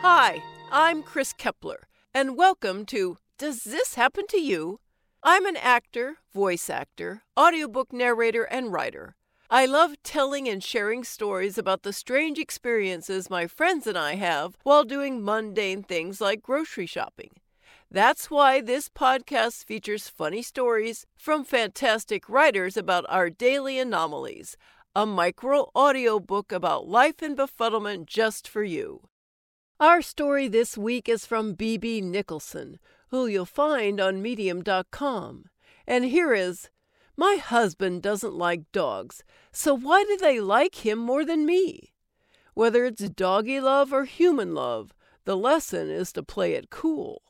Hi, I'm Chris Kepler, and welcome to Does This Happen to You? I'm an actor, voice actor, audiobook narrator, and writer. I love telling and sharing stories about the strange experiences my friends and I have while doing mundane things like grocery shopping. That's why this podcast features funny stories from fantastic writers about our daily anomalies, a micro audiobook about life and befuddlement just for you. Our story this week is from B.B. Nicholson, who you'll find on Medium.com. And here is, My husband doesn't like dogs, so why do they like him more than me? Whether it's doggy love or human love, the lesson is to play it cool.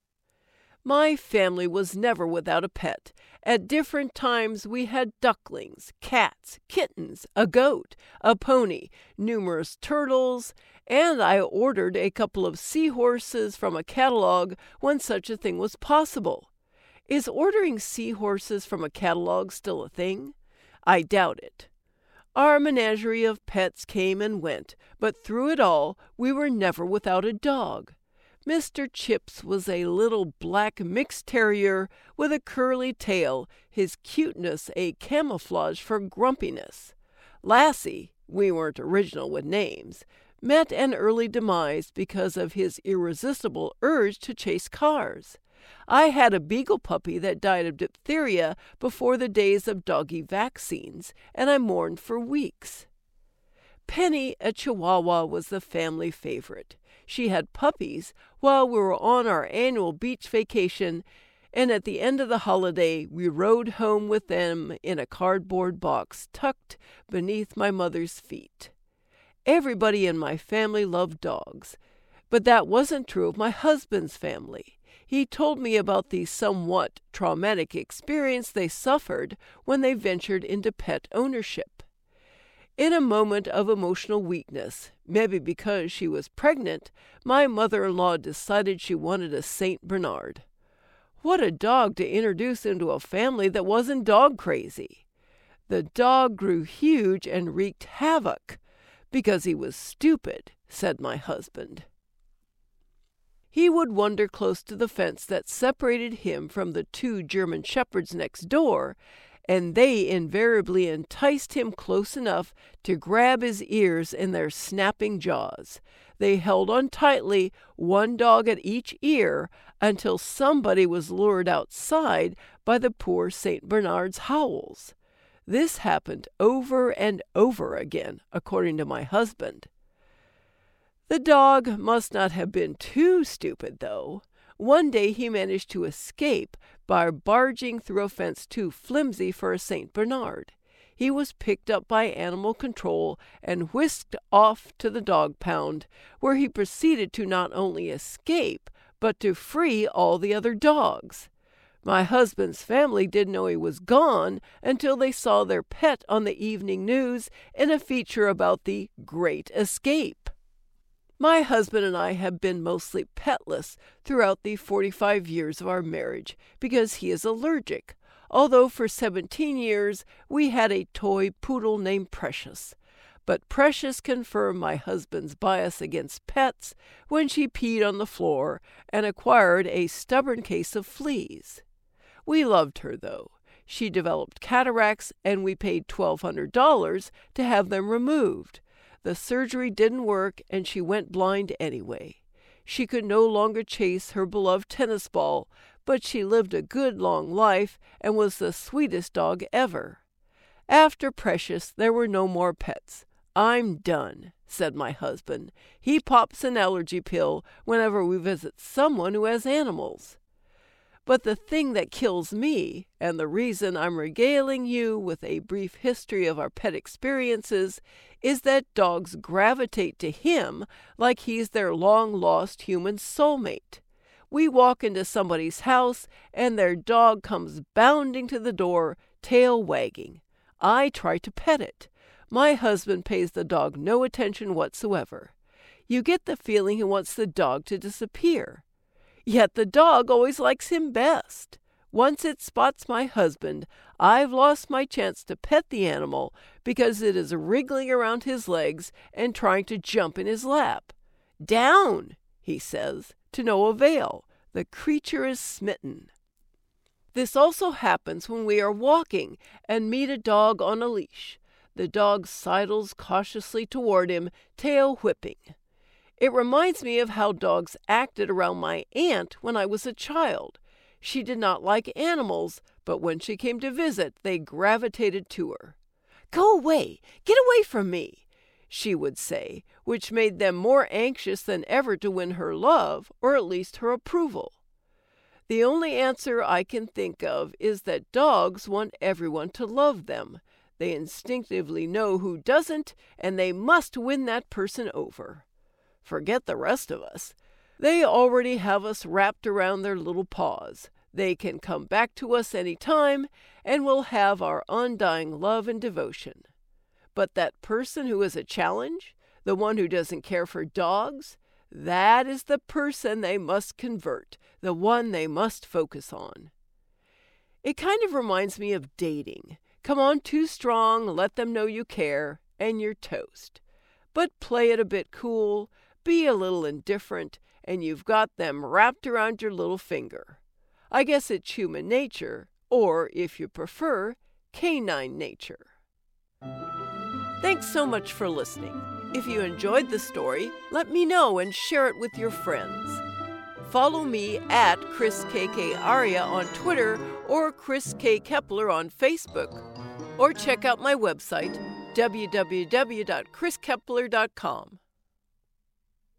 My family was never without a pet. At different times we had ducklings, cats, kittens, a goat, a pony, numerous turtles, and I ordered a couple of seahorses from a catalog when such a thing was possible. Is ordering seahorses from a catalog still a thing? I doubt it. Our menagerie of pets came and went, but through it all we were never without a dog. Mr. Chips was a little black mixed terrier with a curly tail, his cuteness a camouflage for grumpiness. Lassie, we weren't original with names, met an early demise because of his irresistible urge to chase cars. I had a beagle puppy that died of diphtheria before the days of doggy vaccines, and I mourned for weeks. Penny, a Chihuahua, was the family favorite. She had puppies while we were on our annual beach vacation, and at the end of the holiday we rode home with them in a cardboard box tucked beneath my mother's feet. Everybody in my family loved dogs, but that wasn't true of my husband's family. He told me about the somewhat traumatic experience they suffered when they ventured into pet ownership. In a moment of emotional weakness, maybe because she was pregnant, my mother-in-law decided she wanted a Saint Bernard. What a dog to introduce into a family that wasn't dog crazy. The dog grew huge and wreaked havoc because he was stupid, said my husband. He would wander close to the fence that separated him from the 2 German shepherds next door, and they invariably enticed him close enough to grab his ears in their snapping jaws. They held on tightly, one dog at each ear, until somebody was lured outside by the poor St. Bernard's howls. This happened over and over again, according to my husband. The dog must not have been too stupid, though. One day he managed to escape by barging through a fence too flimsy for a St. Bernard. He was picked up by animal control and whisked off to the dog pound, where he proceeded to not only escape, but to free all the other dogs. My husband's family didn't know he was gone until they saw their pet on the evening news in a feature about the Great Escape. My husband and I have been mostly petless throughout the 45 years of our marriage because he is allergic, although for 17 years we had a toy poodle named Precious. But Precious confirmed my husband's bias against pets when she peed on the floor and acquired a stubborn case of fleas. We loved her, though. She developed cataracts, and we paid $1,200 to have them removed. The surgery didn't work, and she went blind anyway. She could no longer chase her beloved tennis ball, but she lived a good long life and was the sweetest dog ever. After Precious, there were no more pets. I'm done, said my husband. He pops an allergy pill whenever we visit someone who has animals. But the thing that kills me, and the reason I'm regaling you with a brief history of our pet experiences, is that dogs gravitate to him like he's their long-lost human soulmate. We walk into somebody's house, and their dog comes bounding to the door, tail wagging. I try to pet it. My husband pays the dog no attention whatsoever. You get the feeling he wants the dog to disappear. Yet the dog always likes him best. Once it spots my husband, I've lost my chance to pet the animal because it is wriggling around his legs and trying to jump in his lap. "Down," he says, to no avail. The creature is smitten. This also happens when we are walking and meet a dog on a leash. The dog sidles cautiously toward him, tail whipping. It reminds me of how dogs acted around my aunt when I was a child. She did not like animals, but when she came to visit, they gravitated to her. "Go away! Get away from me!" she would say, which made them more anxious than ever to win her love, or at least her approval. The only answer I can think of is that dogs want everyone to love them. They instinctively know who doesn't, and they must win that person over. Forget the rest of us. They already have us wrapped around their little paws. They can come back to us any time, and we'll have our undying love and devotion. But that person who is a challenge, the one who doesn't care for dogs, that is the person they must convert, the one they must focus on. It kind of reminds me of dating. Come on too strong, let them know you care, and you're toast. But play it a bit cool, be a little indifferent, and you've got them wrapped around your little finger. I guess it's human nature, or, if you prefer, canine nature. Thanks so much for listening. If you enjoyed the story, let me know and share it with your friends. Follow me at ChrisKK on Twitter or Chris K. Kepler on Facebook. Or check out my website, www.chriskepler.com.